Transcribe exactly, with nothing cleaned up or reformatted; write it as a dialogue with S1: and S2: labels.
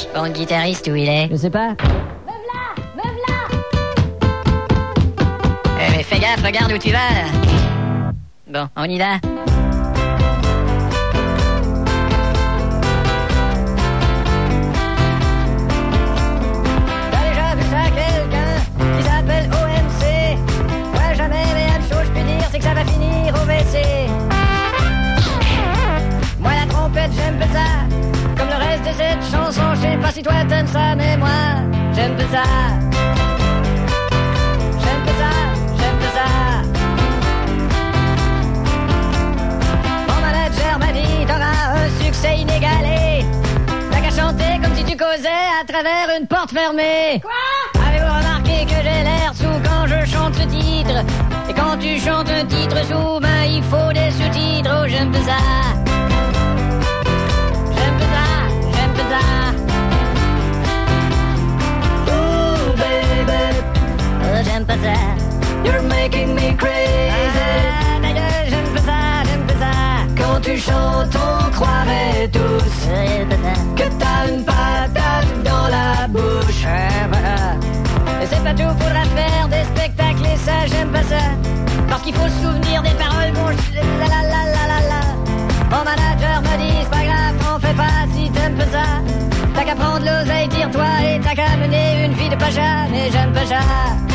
S1: mec. Bon, le guitariste, où il est?
S2: Je sais pas.
S3: Me v'là, me v'là.
S1: Eh, mais fais gaffe, regarde où tu vas, là. Bon, on y va. T'as déjà vu ça, quelqu'un qui s'appelle O M C? Ouais, jamais, mais une chose je peux dire, c'est que ça va finir au W C. Moi, la trompette, j'aime pas ça. Comme le reste de cette chanson, je sais pas si toi t'aimes ça, mais moi, j'aime pas ça. J'aime pas ça, j'aime pas ça. Mon manager m'a dit, t'auras un succès inégalé. T'as qu'à chanter comme si tu causais à travers une porte fermée.
S3: Quoi?
S1: Avez-vous remarqué que j'ai l'air sous quand je chante ce titre? Et quand tu chantes un titre sous, ben il faut des sous-titres. Oh, j'aime pas ça. J'aime pas ça, j'aime pas ça. Ooh, baby, oh, j'aime pas ça. You're making me crazy. Ah, d'ailleurs, j'aime pas ça, j'aime pas ça. Quand tu chantes, on croirait tous que t'as une patate dans la bouche. Ah, voilà. Mais c'est pas tout, faudra faire des spectacles et ça, j'aime pas ça. Parce qu'il faut se souvenir des paroles, bon, je- la la la la la la. Mon manager me dit, c'est pas grave, t'en fais pas si t'aimes pas ça. T'as qu'à prendre l'oseille, tire-toi et t'as qu'à mener une vie de pacha, mais j'aime pas ça.